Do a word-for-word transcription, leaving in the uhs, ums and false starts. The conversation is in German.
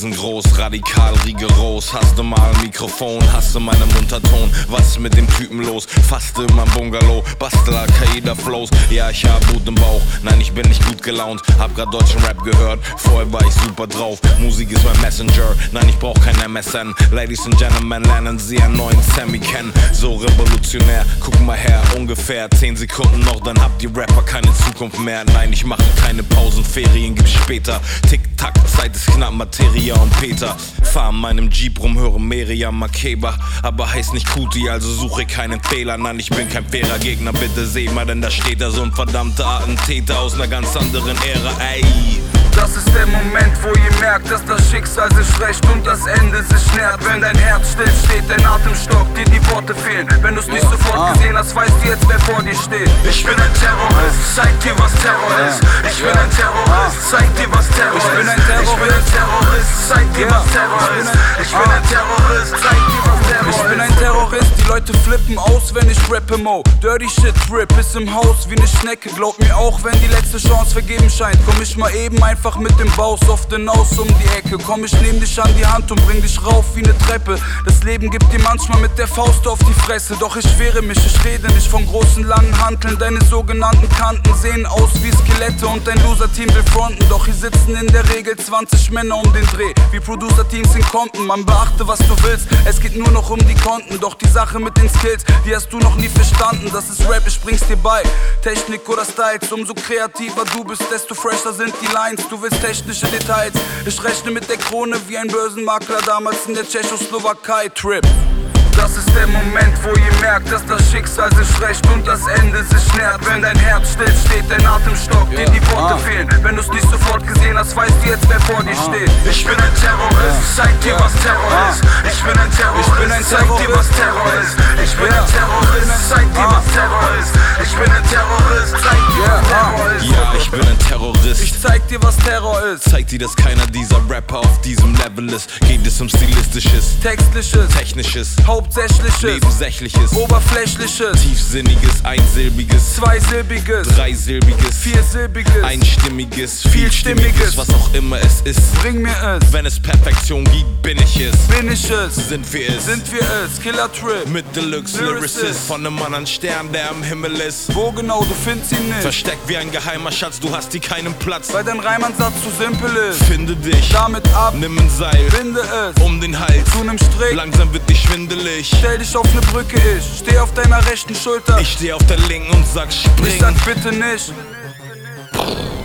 riesengroß, radikal, rigoros. Hast du mal ein Mikrofon, hast du meinen Unterton? Was ist mit dem Typen los? Fast in meinem Bungalow, bastel Al-Qaida-Flows. Ja, ich hab Wut im Bauch, nein, ich bin nicht gut gelaunt. Hab grad deutschen Rap gehört, vorher war ich super drauf. Musik ist mein Messenger, nein, ich brauch kein M S N. Ladies and Gentlemen, lernen Sie einen neuen Sammy kennen. So revolutionär, guck mal her, ungefähr zehn Sekunden noch, dann habt ihr Rapper keine Zukunft mehr. Nein, ich mache keine Pausen, Ferien gibt's später. Tick-Tack, Zeit ist knapp, Materia und Peter. Fahr in meinem Jeep rum, höre Meriam Makeba. Aber heißt nicht Kuti, also suche keinen Fehler. Nein, ich bin kein fairer Gegner, bitte seh mal, denn da steht da so ein verdammter Attentäter aus einer ganz anderen Ära, ey. Das ist der Moment, wo ihr merkt, dass das Schicksal sich rächt und das Ende sich nähert. Wenn dein Herz still steht, dein Atem stockt, dir die Worte fehlen. Wenn du's nicht sofort gesehen hast, weißt du jetzt, wer vor dir steht. Ich bin ein Terrorist, zeig dir, was Terror ist. Ich bin ein Terrorist, zeig dir, was Terror ist. Ich bin ein Terrorist, zeig dir, was Terror ist. Ich bin ein Terrorist, zeig dir, was Terror ist. Ich bin ein Terrorist, die Leute flippen aus, wenn ich rappe, Mo. Dirty Shit, Rip ist im Haus wie ne Schnecke. Glaub mir auch, wenn die letzte Chance vergeben scheint, komm ich mal eben einfach mit dem Baus auf den Haus um die Ecke. Komm, ich nehm dich an die Hand und bring dich rauf wie ne Treppe. Das Leben gibt dir manchmal mit der Faust auf die Fresse. Doch ich wehre mich, ich rede nicht von großen, langen Hanteln. Deine sogenannten Kanten sehen aus wie Skelette und dein Loser-Team will fronten. Doch hier sitzen in der Regel zwanzig Männer um den Dreh. Wie Producer-Teams in Compton, man beachte, was du willst. Es geht nur noch um die Konten, doch die Sache mit den Skills, die hast du noch nie verstanden. Das ist Rap, ich bring's dir bei. Technik oder Styles, umso kreativer du bist, desto fresher sind die Lines. Du willst technische Details, ich rechne mit der Krone wie ein Börsenmakler damals in der Tschechoslowakei. Trip. Das ist der Moment, wo ihr merkt, dass das Schicksal sich rächt und das Ende sich nähert. Wenn dein Herz still steht, dein Atem stockt, dir die Worte fehlen. Wenn du's nicht sofort gesehen hast, weißt du jetzt, wer vor dir steht. Ich bin ein Terrorist, zeig dir, was Terror ist. Ich bin ein Terrorist, zeig dir, was Terror ist. Ich bin ein Terrorist, zeig dir, was Terror ist. Ich bin ein Terrorist, zeig dir, was Terror ist. Ja, ich bin ein Terrorist. Ich zeig dir, was Terror ist. Zeig dir, dass keiner dieser Rapper auf diesem Level ist. Geht es um Stilistisches, Textliches, Technisches, Hauptsächliches, Nebensächliches, Oberflächliches, Tiefsinniges, Einsilbiges, Zweisilbiges, Dreisilbiges, Viersilbiges, Einstimmiges, Vielstimmiges, was auch immer es ist. Bring mir es, wenn es Perfektion gibt, bin ich es. Bin ich es, sind wir es, sind wir es. Killer Trip mit Deluxe Lyricist, von einem anderen Stern, der am Himmel ist. Wo genau, du findest ihn nicht. Versteckt wie ein geheimer Schatz, du hast hier keinen Platz. Weil dein Reimansatz zu simpel ist. Finde dich, damit ab, nimm ein Seil, binde es um den Hals, zu nem Strick. Langsam wird dich schwindelig. Stell dich auf ne Brücke, ich steh auf deiner rechten Schulter. Ich steh auf der linken und sag spring. Ich sag bitte nicht.